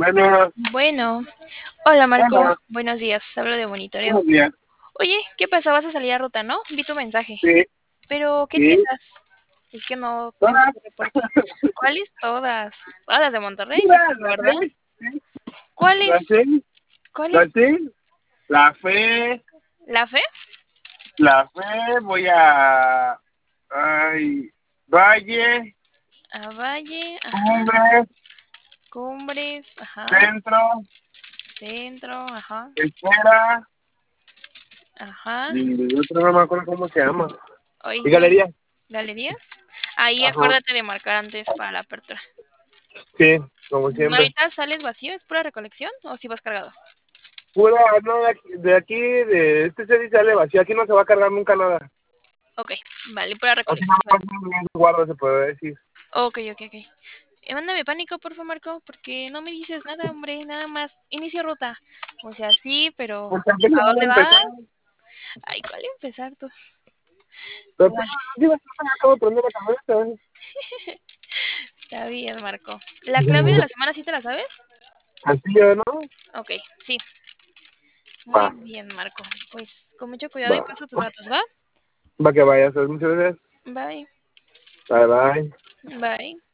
Bueno, Bueno, hola Marco, bueno, buenos días, hablo de monitoreo. buenos días. Oye, ¿qué pasó? ¿Vas a salir a ruta, no? Vi tu mensaje. Sí, Pero, ¿qué sí, tiendas? Es que no tengo todas, tu reporte. ¿Cuáles todas? Todas las de Monterrey, todas, supongo, las ¿verdad? seis, sí, las ¿Cuáles? seis, las ¿Cuáles? seis, la fe, ¿La Fe? voy a, ay, Valle, A Valle, ajá. Cumbres, Cumbres, ajá. Centro, Centro, ajá. Esfera, Ajá. y otro no me acuerdo cómo se llama, Hoy y no. Galería. ¿Galerías? Ahí Ajá, acuérdate de marcar antes para la apertura. sí, como siempre. ¿Ahorita sales vacío? ¿Es pura recolección o si vas cargado? Pura, no, de este se sale vacío, aquí no se va a cargar nunca nada. Ok, vale, pura Aquí recolección. no Vale. más guardo, se puede decir. Ok, ok, ok. Mándame pánico, por favor, Marco, porque no me dices nada, hombre, nada más. Inicio ruta. O sea, sí, pero Porque apenas ¿a voy a dónde empezar. vas? Ay, ¿cuál empezar tú? Pero Vale, sí, me acabo de prender la cabeza. está bien, Marco. ¿La clave de la semana sí te la sabes? Castillo, ¿no? Ok, sí. Va, Muy bien, Marco. Pues con mucho cuidado y va. paso tus datos, ¿va? Va que vayas. Muchas gracias. Bye. Bye, bye. Bye.